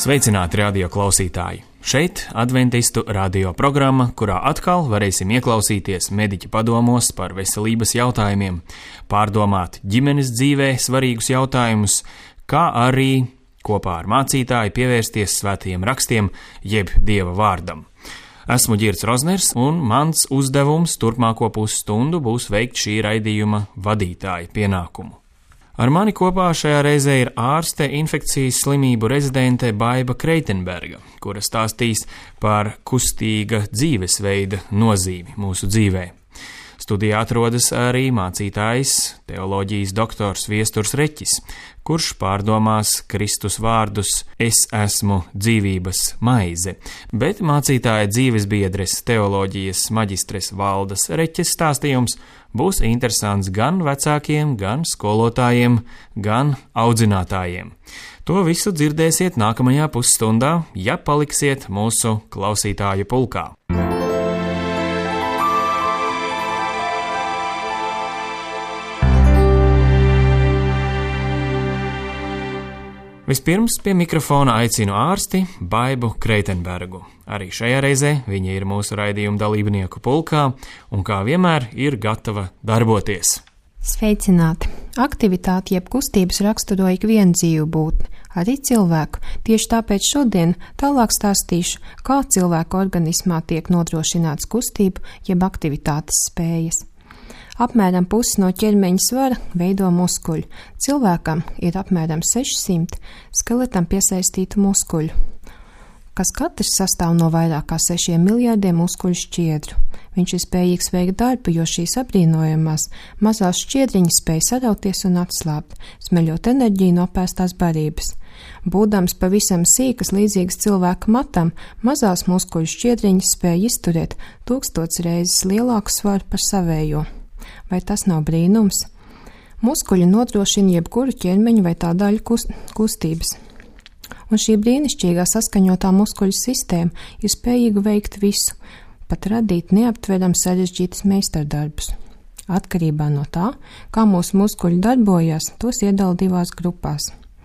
Sveicināti radio klausītāji! Šeit Adventistu radio programma, kurā atkal varēsim ieklausīties mediķa padomos par veselības jautājumiem, pārdomāt ģimenes dzīvē svarīgus jautājumus, kā arī kopā ar mācītāju pievērsties svētajiem rakstiem jeb Dieva vārdam. Esmu Ģirds Rozners, un mans uzdevums turpmāko pusstundu būs veikt šī raidījuma vadītāja pienākumu. Ar mani kopā šajā reizē ir ārste infekcijas slimību rezidente Baiba Kreitenberga, kura stāstīs par kustīga dzīvesveida nozīmi mūsu dzīvē. Studijā atrodas arī mācītājs, teoloģijas doktors Viesturs Reķis, kurš pārdomās Kristus vārdus "Es esmu dzīvības maize", bet mācītāja dzīves biedres teoloģijas maģistres Valdas Reķes stāstījums būs interesants gan vecākiem, gan skolotājiem, gan audzinātājiem. To visu dzirdēsiet nākamajā pusstundā, ja paliksiet mūsu klausītāju pulkā. Vispirms pie mikrofona aicinu ārsti Baibu Kreitenbergu. Arī šajā reizē viņa ir mūsu raidījuma dalībnieku pulkā un kā vienmēr ir gatava darboties. Sveicināti! Aktivitāti jeb kustības raksturo ikvienu dzīvu būtni, arī cilvēku. Tieši tāpēc šodien tālāk stāstīšu, kā cilvēku organismā tiek nodrošināts kustību jeb aktivitātes spējas. Apmēram pusi no ķermeņa svara veido muskuļi. Cilvēkam ir apmēram 600 skeletam piesaistītu muskuļu, kas katrs sastāv no vairāk kā 6 miljardiem muskuļu šķiedru. Viņš ir spējīgs veikt darbu, jo šīs apbrīnojamās mazās šķiedriņas spēj sarauties un atslābt, smeļot enerģiju no pēstās barības. Būdams pavisam sīkas līdzīgas cilvēka matam, mazās muskuļu šķiedriņas spēj izturēt 1000 reizes lielāku svaru par savējo. Vai tas nav brīnums? Muskuļi nodrošina jebkuru ķermeņa vai tā daļu kustības. Un šī brīnišķīgā saskaņotā muskuļu sistēma ir spējīga veikt visu, pat radīt neaptveram sarežģītas meistardarbus. Atkarībā no tā, kā mūsu muskuļi darbojas, tos iedala divās grupās.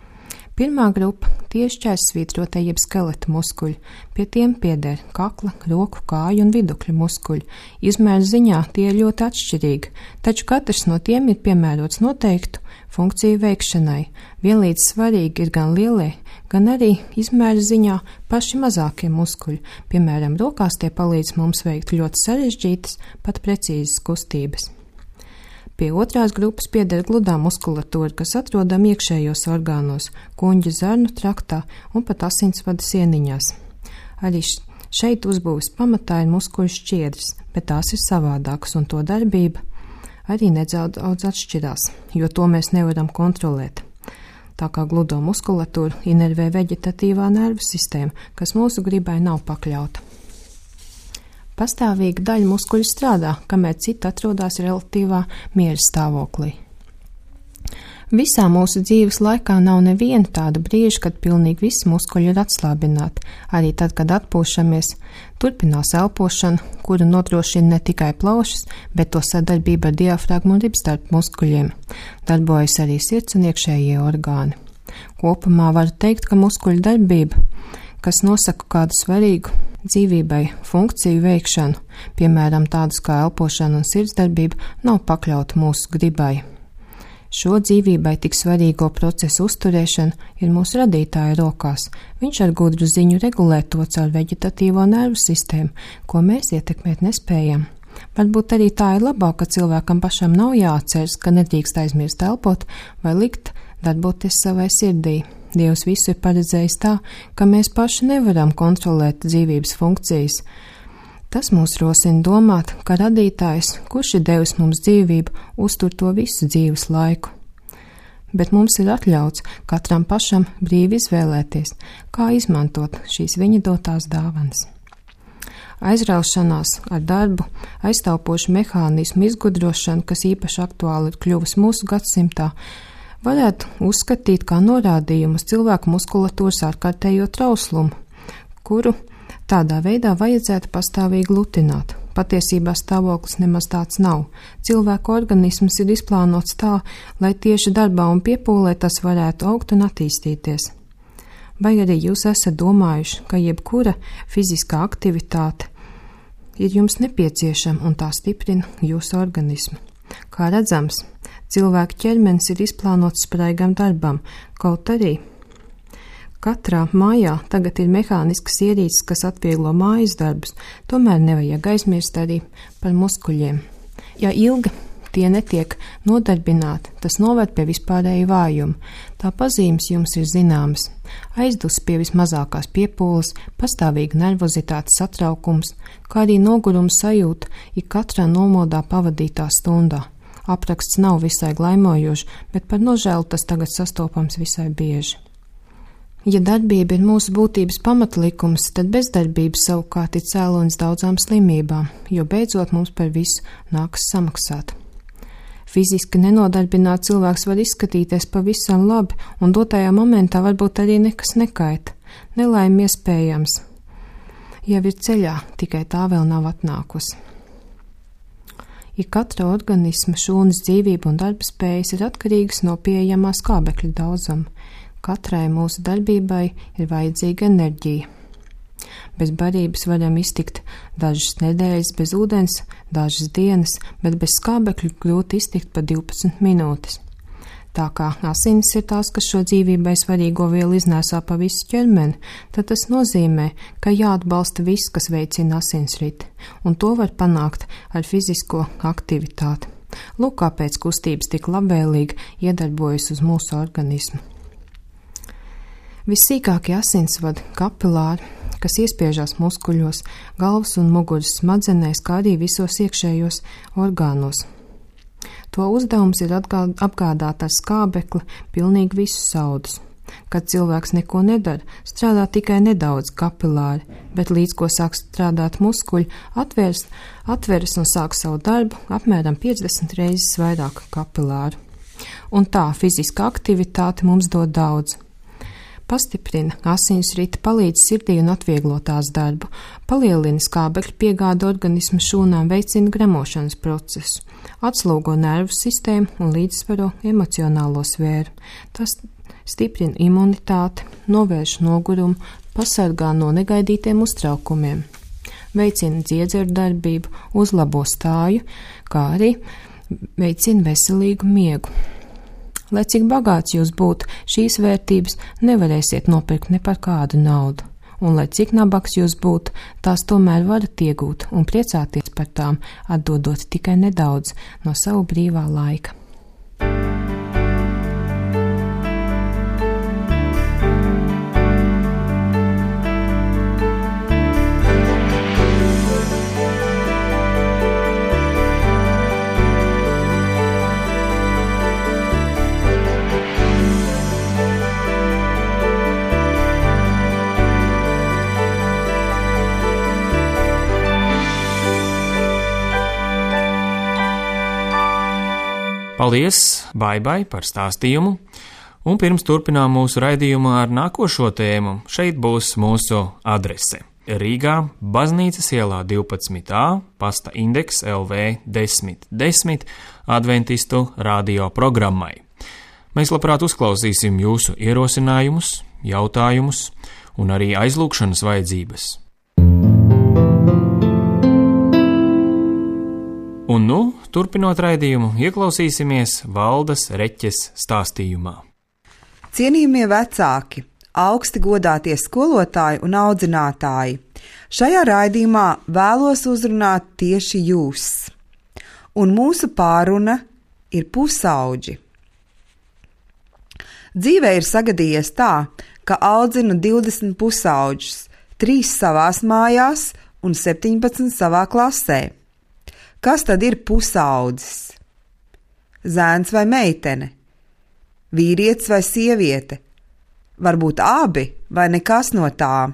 Pirmā grupa – tie šķērsvītrotie jeb skeleta muskuļi. Pie tiem pieder kakla, roku, kāju un vidukļu muskuļi. Izmēra ziņā tie ir ļoti atšķirīgi, taču katrs no tiem ir piemērots noteiktu funkciju veikšanai. Vienlīdz svarīgi ir gan lielie, gan arī izmēra ziņā paši mazākie muskuļi. Piemēram, rokās tie palīdz mums veikt ļoti sarežģītas, pat precīzas kustības. Pie otrās grupas pieder gludā muskulatūra, kas atrodama iekšējos orgānos, kuņģa zarnu traktā un pat asinsvadu sieniņās. Arī šeit uzbūves pamatā ir muskuļu šķiedras, bet tās ir savādākas, un to darbība arī nedaudz atšķirās, jo to mēs nevaram kontrolēt. Tā kā gludo muskulatūru inervē veģetatīvā nervu sistēma, kas mūsu gribai nav pakļauta. Pastāvīga daļa muskuļu strādā, kamēr cita atrodas relatīvā miera stāvoklī. Visā mūsu dzīves laikā nav neviena tāda brīža, kad pilnīgi visi muskuļi ir atslābināti. Arī tad, kad atpūšamies, turpinās elpošana, kuru nodrošina ne tikai plaušas, bet to sadarbība ar diafragmu un ribstarpu muskuļiem. Darbojas arī sirds un iekšējie orgāni. Kopumā varu teikt, ka muskuļu darbība, kas nosaka kādu svarīgu dzīvībai funkciju veikšanu, piemēram tādus kā elpošana un sirdsdarbība, nav pakļauta mūsu gribai. Šo dzīvībai tik svarīgo procesu uzturēšana ir mūsu radītāja rokās. Viņš ar gudru ziņu regulē to caur veģetatīvo nervu sistēmu, ko mēs ietekmēt nespējam. Varbūt arī tā ir labāk, ka cilvēkam pašam nav jāatceras, ka nedrīkst aizmirst elpot vai likt darboties savai sirdī. Dievs visu ir paredzējis tā, ka mēs paši nevaram kontrolēt dzīvības funkcijas. Tas mūs rosina domāt, ka radītājs, kurš ir devis mums dzīvību, uztur to visu dzīves laiku. Bet mums ir atļauts katram pašam brīvi izvēlēties, kā izmantot šīs viņa dotās dāvanas. Aizraušanās ar darbu, aiztaupošu mehānismu izgudrošanu, kas īpaši aktuāli ir kļuvusi mūsu gadsimtā, varētu uzskatīt kā norādījumu uz cilvēku muskulatūras ārkārtējo trauslumu, kuru tādā veidā vajadzētu pastāvīgi lutināt. Patiesībā stāvoklis nemaz tāds nav. Cilvēku organisms ir izplānots tā, lai tieši darbā un piepūlē tas varētu augt un attīstīties. Vai arī jūs esat domājuši, ka jebkura fiziskā aktivitāte ir jums nepieciešama un tā stiprina jūsu organismu? Kā redzams, cilvēka ķermenis ir izplānots spraigam darbam, kaut arī katrā mājā tagad ir mehāniskas ierīces, kas atvieglo mājas darbus, tomēr nevajag aizmirst arī par muskuļiem. Ja ilgi tie netiek nodarbināti, tas noved pie vispārēja vājuma. Tā pazīmes jums ir zināmas. Aizdus pie vismazākās piepūles, pastāvīga nervozitāte, satraukums, kā arī noguruma sajūta ik katrā nomodā pavadītā stundā. Apraksts nav visai glaimojošs, bet par nožēlu tas tagad sastopams visai bieži. Ja darbība ir mūsu būtības pamatlikums, tad bezdarbība savukārt ir cēlonis daudzām slimībām, jo beidzot mums par visu nākas samaksāt. Fiziski nenodarbināts cilvēks var izskatīties pavisam labi, un dotajā momentā varbūt arī nekas nekaita. Nelaime iespējams jau ir ceļā, tikai tā vēl nav atnākusi. Ja katra organisma šūnas dzīvība un darbspējas ir atkarīgas no pieejamā skābekļa daudzuma. Katrai mūsu darbībai ir vajadzīga enerģija. Bez barības varam iztikt dažas nedēļas bez ūdens, dažas dienas, bet bez skābekļa grūti iztikt pa 12 minūtes. Tā kā asinis ir tās, kas šo dzīvībai svarīgo vielu iznēsā pa visu ķermeni, tad tas nozīmē, ka jāatbalsta viss, kas veicina asinsriti, un to var panākt ar fizisko aktivitāti. Lūk, kāpēc kustības tik labvēlīgi iedarbojas uz mūsu organismu. Vissīkākie asinsvadi, kapilāri, kas iespiežās muskuļos, galvas un muguras smadzenēs, kā arī visos iekšējos orgānos. To uzdevums ir apgādāt ar skābekli pilnīgi visus audus. Kad cilvēks neko nedara, strādā tikai nedaudz kapilāri, bet līdz ko sāk strādāt muskuļi, atveras un sāk savu darbu apmēram 50 reizes vairāk kapilāri. Un tā fiziska aktivitāte mums dod daudz. Pastiprina asinsriti, palīdz sirdī un atvieglo tās darbu, palielina skābekļu piegādi organisma šūnām, veicina gremošanas procesu, atslūgo nervu sistēmu un līdzsvaro emocionālo sfēru. Tas stiprina imunitāti, novērš nogurumu, pasargā no negaidītiem uztraukumiem, veicina dziedzeru darbību, uzlabo stāju, kā arī veicina veselīgu miegu. Lai cik bagāts jūs būtu, šīs vērtības nevarēsiet nopirkt ne par kādu naudu. Un lai cik nabags jūs būtu, tās tomēr varat iegūt un priecāties par tām, atdodot tikai nedaudz no savu brīvā laika. Paldies, Baibai, par stāstījumu, un pirms turpinām mūsu raidījumu ar nākošo tēmu, šeit būs mūsu adrese. Rīgā, Baznīcas ielā 12a, pasta indeks LV 1010, adventistu radio programmai. Mēs labprāt uzklausīsim jūsu ierosinājumus, jautājumus un arī aizlūgšanas vajadzības. Un nu, turpinot raidījumu, ieklausīsimies Valdas Reķes stāstījumā. Cienījamie vecāki, augsti godātie skolotāji un audzinātāji, šajā raidījumā vēlos uzrunāt tieši jūs. Un mūsu pāruna ir pusauģi. Dzīvē ir sagadījies tā, ka audzinu 20 pusauģus, 3 savās mājās un 17 savā klasē. Kas tad ir pusaudzis? Zēns vai meitene? Vīrietis vai sieviete? Varbūt abi vai nekas no tā?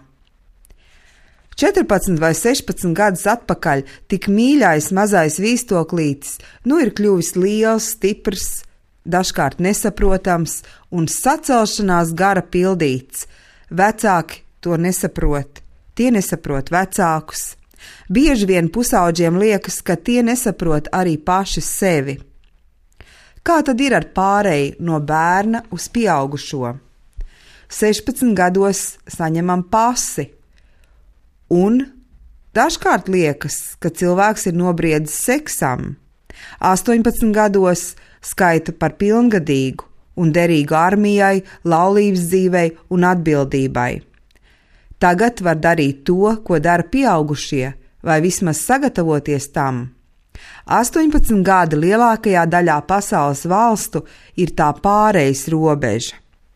14 vai 16 gadus atpakaļ tik mīļais mazais vīstoklītis nu ir kļuvis liels, stiprs, dažkārt nesaprotams un sacelšanās gara pildīts. Vecāki to nesaprot, tie nesaprot vecākus. Bieži vien pusauģiem liekas, ka tie nesaprot arī paši sevi. Kā tad ir ar pāreju no bērna uz pieaugušo? 16 gados saņemam pasi. Un dažkārt liekas, ka cilvēks ir nobriedzis seksam. 18 gados skaita par pilngadīgu un derīgu armijai, laulības dzīvei un atbildībai. Tagad var darīt to, ko dara pieaugušie, vai vismaz sagatavoties tam. 18 gadi lielākajā daļā pasaules valstu ir tā pārejas robeža.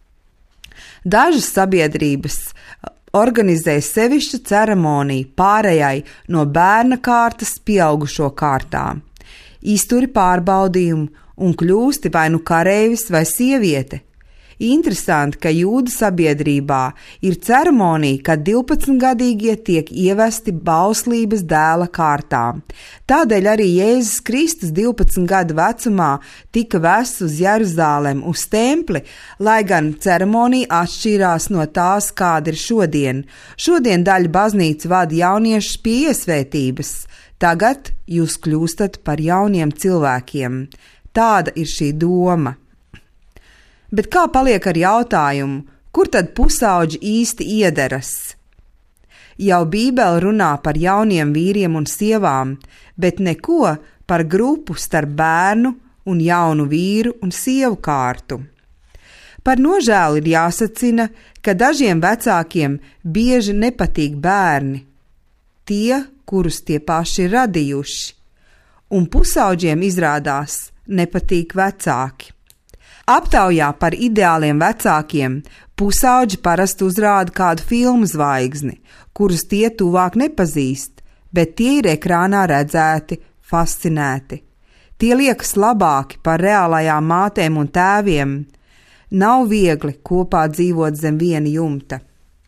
Dažas sabiedrības organizē sevišķu ceremoniju pārējai no bērna kārtas pieaugušo kārtā. Izturi pārbaudījumu un kļūsti vai nu kareivis vai sieviete. Interesanti, ka jūdu sabiedrībā ir ceremonija, kad 12-gadīgie tiek ievesti bauslības dēla kārtā. Tādēļ arī Jēzus Kristus 12 gadu vecumā tika vests uz Jeruzalemi uz templi, lai gan ceremonija atšķīrās no tās, kāda ir šodien. Šodien daļa baznīcu vada jauniešus pie iesvētības. Tagad jūs kļūstat par jauniem cilvēkiem. Tāda ir šī doma. Bet kā paliek ar jautājumu, kur tad pusauģi īsti iederas? Jau Bībele runā par jauniem vīriem un sievām, bet neko par grupu starp bērnu un jaunu vīru un sievu kārtu. Par nožēlu ir jāsacina, ka dažiem vecākiem bieži nepatīk bērni, tie, kurus tie paši ir radījuši, un pusauģiem izrādās nepatīk vecāki. Aptaujā par ideāliem vecākiem pusauģi parasti uzrāda kādu filmu zvaigzni, kurus tie tuvāk nepazīst, bet tie ir ekrānā redzēti, fascinēti. Tie liekas labāki par reālajām mātēm un tēviem. Nav viegli kopā dzīvot zem viena jumta.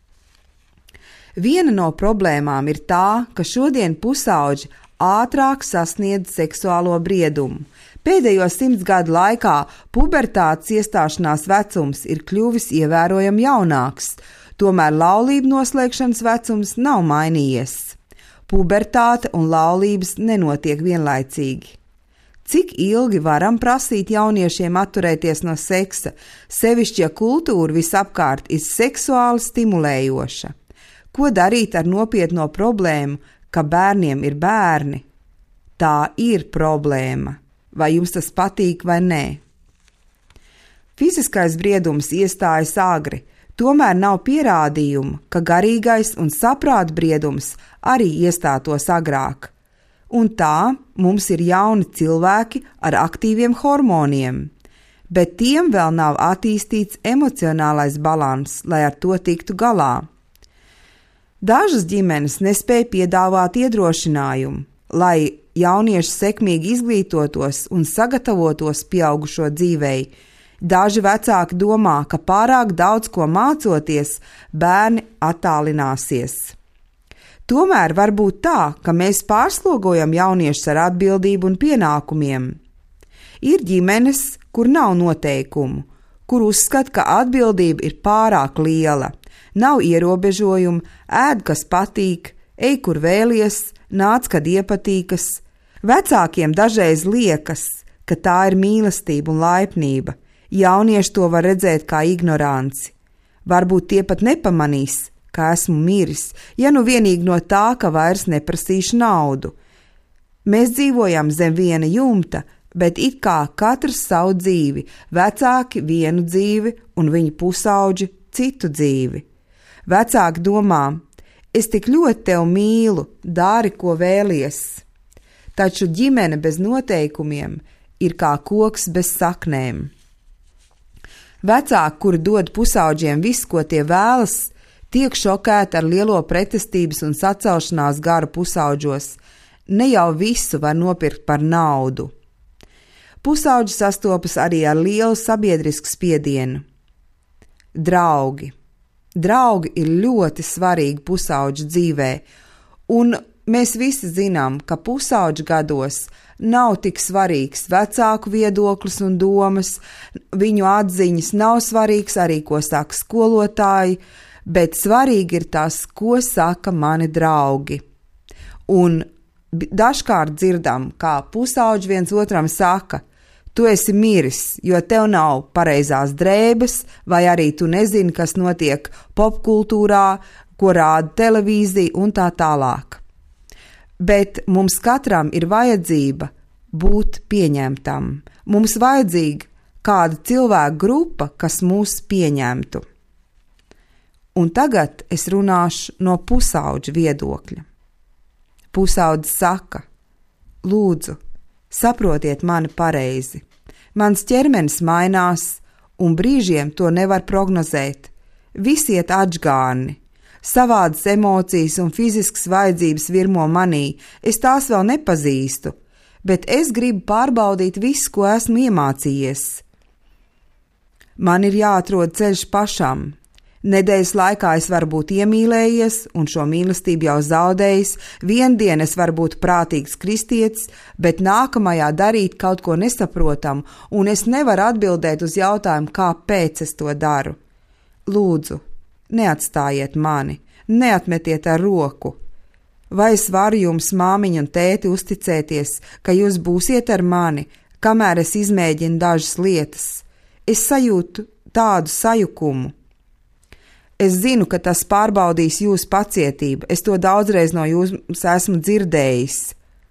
Viena no problēmām ir tā, ka šodien pusauģi ātrāk sasniedz seksuālo briedumu. Pēdējo 100 gadu laikā pubertātes iestāšanās vecums ir kļuvis ievērojami jaunāks, tomēr laulību noslēgšanas vecums nav mainījies. Pubertāte un laulības nenotiek vienlaicīgi. Cik ilgi varam prasīt jauniešiem atturēties no seksa, sevišķi ja kultūra visapkārt ir seksuāli stimulējoša? Ko darīt ar nopietno problēmu, ka bērniem ir bērni? Tā ir problēma. Vai jums tas patīk vai nē? Fiziskais briedums iestājas agri, tomēr nav pierādījumu, ka garīgais un saprāta briedums arī iestātos agrāk. Un tā mums ir jauni cilvēki ar aktīviem hormoniem, bet tiem vēl nav attīstīts emocionālais balanss, lai ar to tiktu galā. Dažas ģimenes nespēja piedāvāt iedrošinājumu, lai jaunieši sekmīgi izglītotos un sagatavotos pieaugušo dzīvei. Daži vecāki domā, ka pārāk daudz ko mācoties, bērni attālināsies. Tomēr var būt tā, ka mēs pārslogojam jauniešus ar atbildību un pienākumiem. Ir ģimenes, kur nav noteikumu, kur uzskata, ka atbildība ir pārāk liela, nav ierobežojumu, ēd, kas patīk, ej, kur vēlies, nāc, kad iepatīkas. Vecākiem dažreiz liekas, ka tā ir mīlestība un laipnība. Jaunieši to var redzēt kā ignoranci. Varbūt tie pat nepamanīs, ka esmu miris, ja nu vienīgi no tā, ka vairs neprasīšu naudu. Mēs dzīvojam zem viena jumta, bet it kā katrs savu dzīvi, vecāki vienu dzīvi un viņu pusauģi citu dzīvi. Vecāki domā, es tik ļoti tevi mīlu, dari, ko vēlies. Taču ģimene bez noteikumiem ir kā koks bez saknēm. Vecāki, kuri dod pusauģiem visu, ko tie vēlas, tiek šokēti ar lielo pretestības un sacelšanās garu pusauģos. Ne jau visu var nopirkt par naudu. Pusauģi sastopas arī ar lielu sabiedrisku spiedienu. Draugi. Draugi ir ļoti svarīgi pusauģu dzīvē, un mēs visi zinām, ka pusauģu gados nav tik svarīgs vecāku viedoklis un domas, viņu atziņas nav svarīgs arī, ko saka skolotāji, bet svarīgi ir tas, ko saka mani draugi. Un dažkārt dzirdam, kā pusauģi viens otram saka, Tu esi miris, jo tev nav pareizās drēbes, vai arī tu nezini, kas notiek popkultūrā, ko rāda televīzija un tā tālāk. Bet mums katram ir vajadzība būt pieņemtam. Mums vajadzīga kāda cilvēku grupa, kas mūs pieņemtu. Un tagad es runāšu no pusaudža viedokļa. Pusaudzis saka: lūdzu, saprotiet mani pareizi. Mans ķermenis mainās, un brīžiem to nevar prognozēt. Visi iet atžgārni. Savādas emocijas un fiziskas vajadzības virmo manī. Es tās vēl nepazīstu, bet es gribu pārbaudīt visu, ko esmu iemācījies. Man ir jāatrod ceļš pašam. Nedēļas laikā es varu būt iemīlējies un šo mīlestību jau zaudējis, viendien es varu būt prātīgs kristietis, bet nākamajā darīt kaut ko nesaprotamu, un es nevaru atbildēt uz jautājumu, kāpēc es to daru. Lūdzu, neatstājiet mani, neatmetiet ar roku. Vai es varu jums, māmiņa un tēti, uzticēties, ka jūs būsiet ar mani, kamēr es izmēģinu dažas lietas? Es sajūtu tādu sajukumu. Es zinu, ka tas pārbaudīs jūsu pacietību. Es to daudzreiz no jums esmu dzirdējis.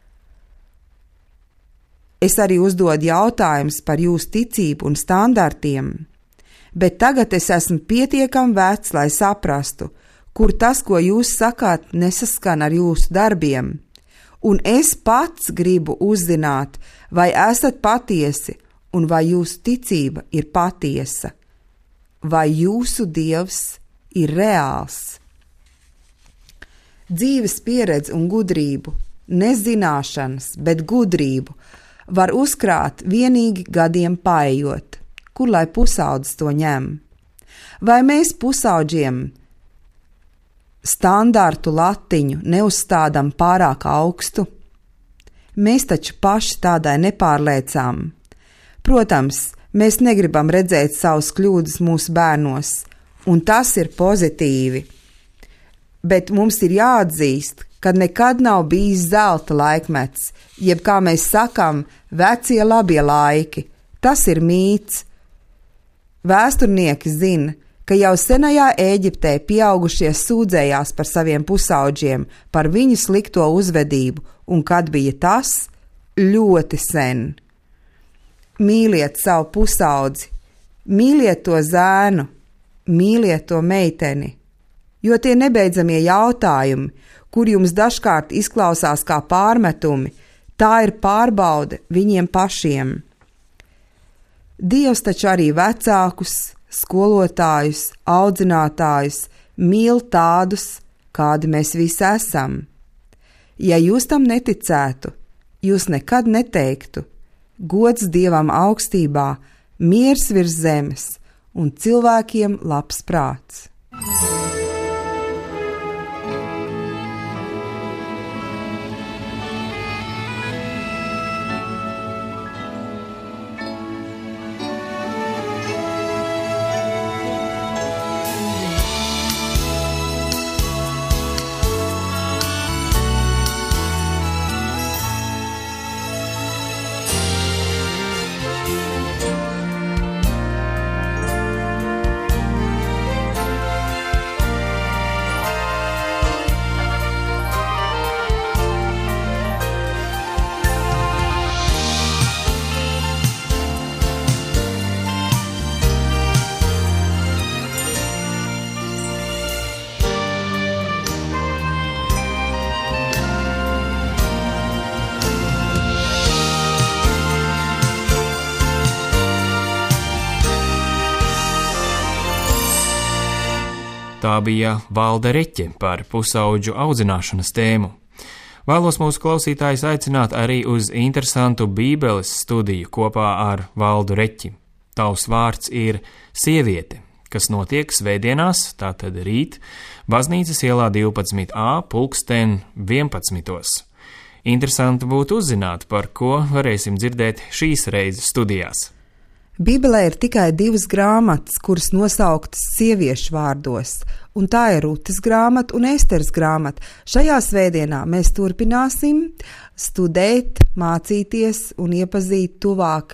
Es arī uzdodu jautājumus par jūsu ticību un standartiem. Bet tagad es esmu pietiekami vecs, lai saprastu, kur tas, ko jūs sakāt, nesaskan ar jūsu darbiem. Un es pats gribu uzzināt, vai esat patiesi un vai jūsu ticība ir patiesa. Vai jūsu Dievs ir reāls. Dzīves pieredze un gudrību, nezināšanas, bet gudrību var uzkrāt vienīgi gadiem paejot, kur lai pusaudzis to ņem. Vai mēs pusaudžiem standartu latiņu neuzstādam pārāk augstu? Mēs taču paši tādai nepārliecām. Protams, mēs negribam redzēt savus kļūdas mūsu bērnos, un tas ir pozitīvi. Bet mums ir jāatzīst, ka nekad nav bijis zelta laikmets, jeb, kā mēs sakām, vecie labie laiki. Tas ir mīts. Vēsturnieki zina, ka jau senajā Ēģiptē pieaugušie sūdzējās par saviem pusaudžiem, par viņu slikto uzvedību, un kad bija tas? Ļoti sen. Mīliet savu pusaudzi, mīliet to zēnu, mīliet to meiteni, jo tie nebeidzamie jautājumi, kur jums dažkārt izklausās kā pārmetumi, tā ir pārbaude viņiem pašiem. Dievs taču arī vecākus, skolotājus, audzinātājus mīl tādus, kādi mēs visi esam. Ja jūs tam neticētu, jūs nekad neteiktu: gods Dievam augstībā, miers virs zemes un cilvēkiem labs prāts. Tā bija Valda Reķe par pusaudžu audzināšanas tēmu. Vēlos mūsu klausītājus aicināt arī uz interesantu bībeles studiju kopā ar Valdu Reķi. Tavs vārds ir sieviete, kas notiek svētdienās, tātad rīt, Baznīcas ielā 12a pulksten 11. Interesanti būtu uzzināt, par ko varēsim dzirdēt šīs reizes studijās. Bībelē ir tikai 2 grāmatas, kuras nosauktas sieviešu vārdos, un tā ir Rutes grāmata un Esteres grāmata. Šajā svētdienā mēs turpināsim studēt, mācīties un iepazīt tuvāk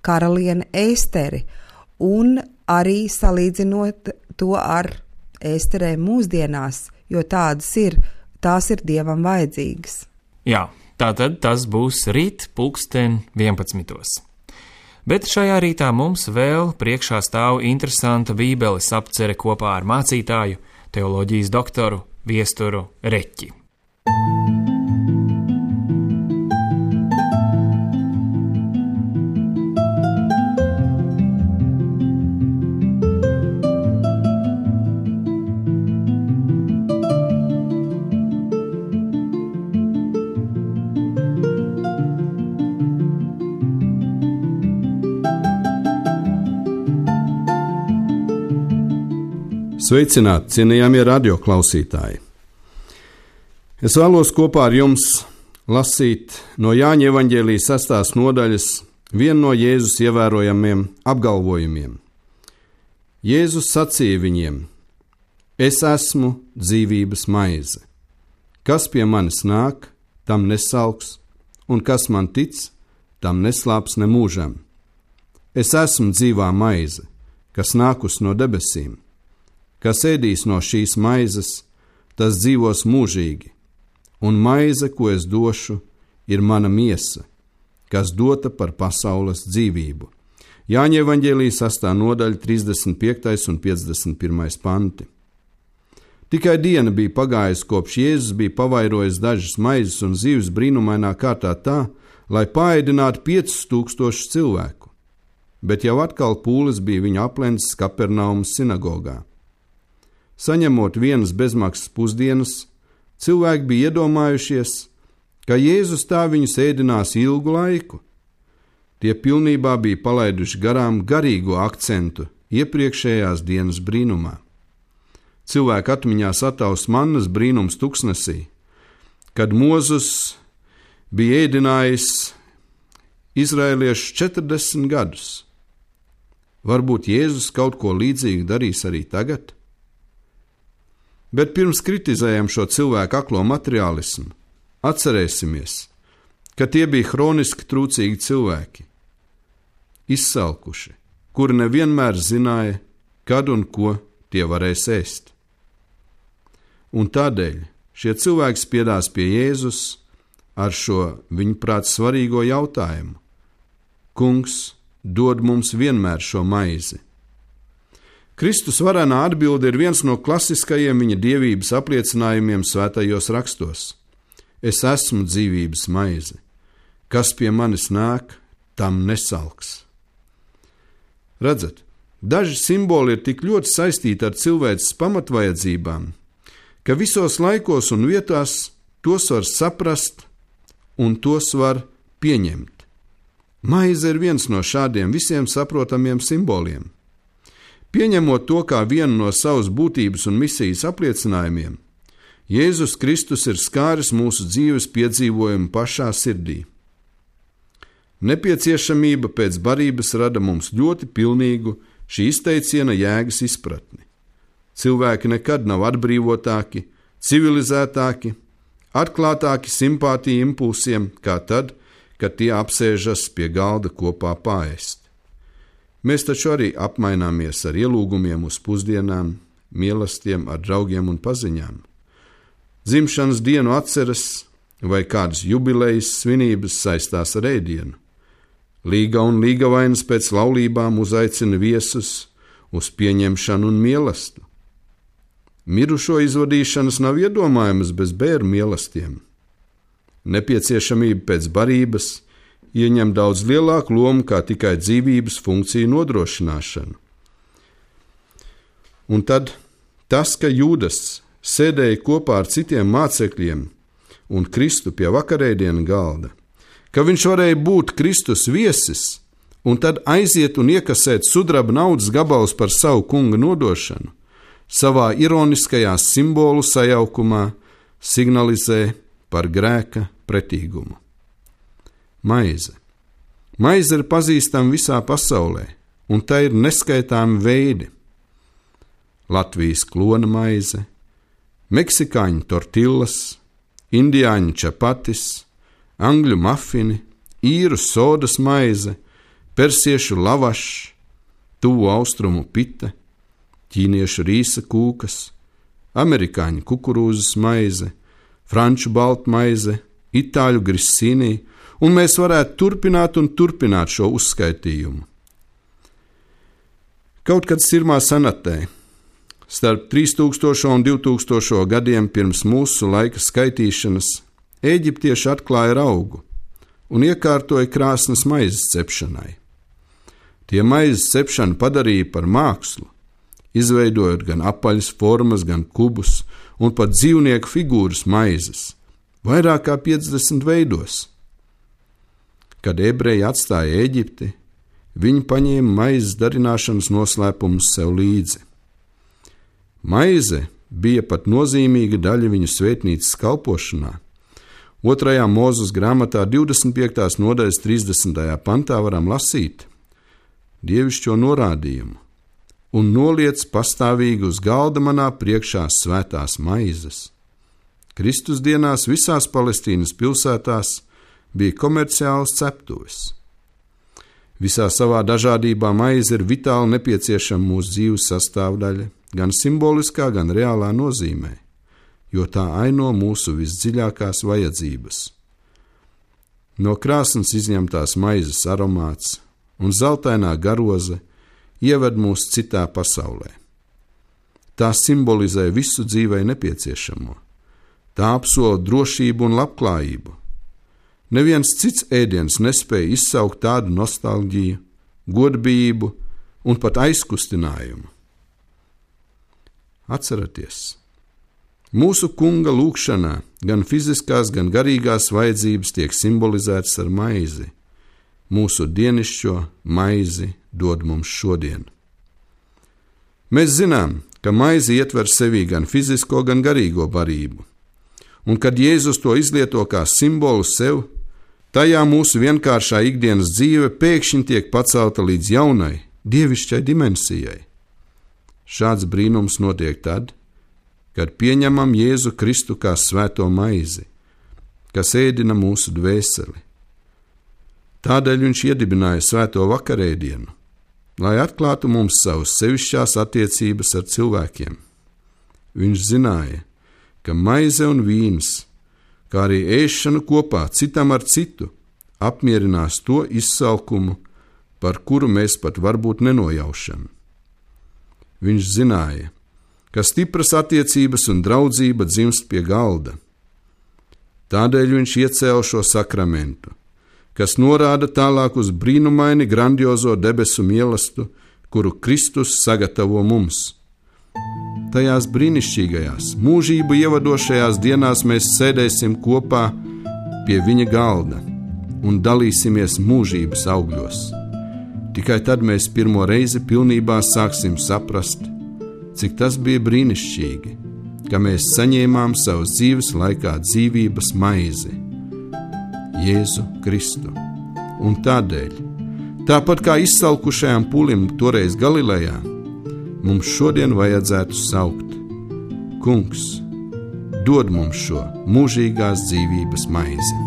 karalieni Ēsteri, un arī salīdzinot to ar Ēsterēm mūsdienās, jo tās ir Dievam vajadzīgas. Jā, tātad tas būs rīt 11:00. Bet šajā rītā mums vēl priekšā stāv interesanta bībeles apcere kopā ar mācītāju, teoloģijas doktoru Viesturu Reķi. Sveicināti, cienījamie radioklausītāji! Es vēlos kopā ar jums lasīt no Jāņa evaņģēlijas 6. nodaļas vienu no Jēzus ievērojamiem apgalvojumiem. Jēzus sacīja viņiem: Es esmu dzīvības maize. Kas pie manis nāk, tam nesalks, un kas man tic, tam neslāps nemūžam. Es esmu dzīvā maize, kas nākus no debesīm. Kas ēdīs no šīs maizes, tas dzīvos mūžīgi, un maize, ko es došu, ir mana miesa, kas dota par pasaules dzīvību. Jāņa evaņģēlijas 6. nodaļa 35. un 51. panti. Tikai diena bija pagājusi, kopš Jēzus bija pavairojis dažas maizes un zivs brīnumainā kārtā tā, lai paēdinātu 5000 cilvēku, bet jau atkal pūles bija viņu aplencis Kapernaumas sinagogā. Saņemot vienas bezmaksas pusdienas, cilvēki bija iedomājušies, ka Jēzus tā viņus ēdinās ilgu laiku. Tie pilnībā bija palaiduši garām garīgo akcentu iepriekšējās dienas brīnumā. Cilvēku atmiņā sataus mannas brīnums tuksnesī, kad Mozus bija ēdinājis izraēliešus 40 gadus. Varbūt Jēzus kaut ko līdzīgu darīs arī tagad? Bet pirms kritizējam šo cilvēku aklo materiālismu, atcerēsimies, ka tie bija hroniski trūcīgi cilvēki, izsalkuši, kuri nevienmēr zināja, kad un ko tie varēs ēst. Un tādēļ šie cilvēki spiedās pie Jēzus ar šo viņu prāt svarīgo jautājumu: Kungs, dod mums vienmēr šo maizi. Kristus varenā atbilde ir viens no klasiskajiem viņa dievības apliecinājumiem svētajos rakstos. Es esmu dzīvības maize. Kas pie manis nāk, tam nesalks. Redzat, daži simboli ir tik ļoti saistīti ar cilvēces pamatvajadzībām, ka visos laikos un vietās tos var saprast un tos var pieņemt. Maize ir viens no šādiem visiem saprotamiem simboliem. Pieņemot to kā vienu no savas būtības un misijas apliecinājumiem, Jēzus Kristus ir skāris mūsu dzīves piedzīvojumu pašā sirdī. Nepieciešamība pēc barības rada mums ļoti pilnīgu šī izteiciena jēgas izpratni. Cilvēki nekad nav atbrīvotāki, civilizētāki, atklātāki simpātiju impulsiem, kā tad, kad tie apsēžas pie galda kopā paēst. Mēs taču arī apmaināmies ar ielūgumiem uz pusdienām, mīlestiem ar draugiem un paziņām. Dzimšanas dienu atceras vai kādas jubilejas svinības saistās ar ēdienu. Līga un līgavainas pēc laulībām uzaicina viesus uz pieņemšanu un mīlestību. Mirušo izvadīšanas nav iedomājamas bez bērnu mīlestiem. Nepieciešamība pēc barības ieņem daudz lielāku lomu kā tikai dzīvības funkciju nodrošināšanu. Un tad tas, ka Jūdas sēdēja kopā ar citiem mācekļiem un Kristu pie vakarēdienu galda, ka viņš varēja būt Kristus viesis un tad aiziet un iekasēt sudraba naudas gabalus par savu kunga nodošanu, savā ironiskajā simbolu sajaukumā signalizē par grēka pretīgumu. Maize. Maize ir pazīstama visā pasaulē, un tā ir neskaitāmi veidi. Latvijas klona maize, meksikāņu tortillas, indiāņu čapatis, angļu mafini, īru sodas maize, persiešu lavašs, tuvu austrumu pite, ķīniešu rīsa kūkas, amerikāņu kukurūzas maize, franču baltmaize, itāļu grissīnī, un mēs varētu turpināt šo uzskaitījumu. Kaut kad sirmā senatē, starp 3000 un 2000 gadiem pirms mūsu laika skaitīšanas, eģiptieši atklāja raugu un iekārtoja krāsnes maizes cepšanai. Tie maizes cepšanu padarīja par mākslu, izveidojot gan apaļas formas, gan kubus un pat dzīvnieku figūras maizes, vairāk kā 50 veidos. Kad ebreji atstāja Eģipti, viņi paņēma maizes darināšanas noslēpumus sev līdzi. Maize bija pat nozīmīga daļa viņu svētnīcas kalpošanā. 2. Mūzes grāmatā 25. nodaļas 30. pantā varam lasīt dievišķo norādījumu: un noliec pastāvīgi uz galda manā priekšā svētās maizes. Kristus dienās visās Palestīnas pilsētās bija komerciāls ceptuves. Visā savā dažādībā maize ir vitāli nepieciešama mūsu dzīves sastāvdaļa, gan simboliskā, gan reālā nozīmē, jo tā aino mūsu visdziļākās vajadzības. No krāsnes izņemtās maizes aromāts un zeltainā garoze ieved mūs citā pasaulē. Tā simbolizē visu dzīvei nepieciešamo. Tā apsola drošību un labklājību. Neviens cits ēdiens nespēja izsaukt tādu nostalģiju, godbijību un pat aizkustinājumu. Atcerieties, mūsu Kunga lūgšanā gan fiziskās, gan garīgās vajadzības tiek simbolizētas ar maizi. Mūsu dienišķo maizi dod mums šodien. Mēs zinām, ka maize ietver sevī gan fizisko, gan garīgo barību, un kad Jēzus to izlieto kā simbolu sev, tajā mūsu vienkāršā ikdienas dzīve pēkšņi tiek pacelta līdz jaunai, dievišķai dimensijai. Šāds brīnums notiek tad, kad pieņemam Jēzu Kristu kā svēto maizi, kas ēdina mūsu dvēseli. Tādēļ viņš iedibināja svēto vakarēdienu, lai atklātu mums savas sevišķās attiecības ar cilvēkiem. Viņš zināja, ka maize un vīns, kā arī ēšana kopā citam ar citu, apmierinās to izsalkumu, par kuru mēs pat varbūt nenojaušam. Viņš zināja, ka stipras attiecības un draudzība dzimst pie galda. Tādēļ viņš iecēla šo sakramentu, kas norāda tālāk uz brīnumaini grandiozo debesu mīlestību, kuru Kristus sagatavo mums. Tajās brīnišķīgajās, mūžību ievadošajās dienās mēs sēdēsim kopā pie viņa galda un dalīsimies mūžības augļos. Tikai tad mēs pirmo reizi pilnībā sāksim saprast, cik tas bija brīnišķīgi, ka mēs saņēmām savas dzīves laikā dzīvības maizi, Jēzu Kristu. Un tādēļ, tāpat kā izsalkušajām pulim toreiz Galilejā, mums šodien vajadzētu saukt: Kungs, dod mums šo mūžīgās dzīvības maizi.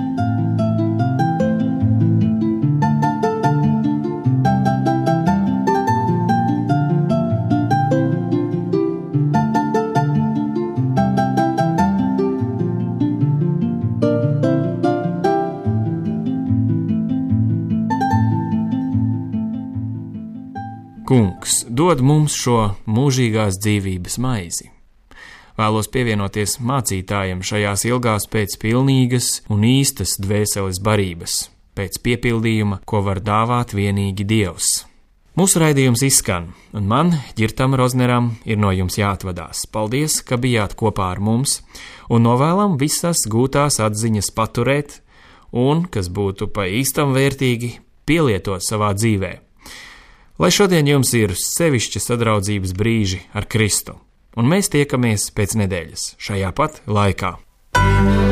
Kungs, dod mums šo mūžīgās dzīvības maizi. Vēlos pievienoties mācītājiem šajās ilgās pēc pilnīgas un īstas dvēseles barības, pēc piepildījuma, ko var dāvāt vienīgi Dievs. Mūsu raidījums izskan, un man, Ģirtam Rozneram, ir no jums jāatvadās. Paldies, ka bijāt kopā ar mums, un novēlam visas gūtās atziņas paturēt, un, kas būtu pa īstam vērtīgi, pielietot savā dzīvē. Lai šodien jums ir sevišķi sadraudzības brīži ar Kristu, un mēs tiekamies pēc nedēļas šajā pat laikā.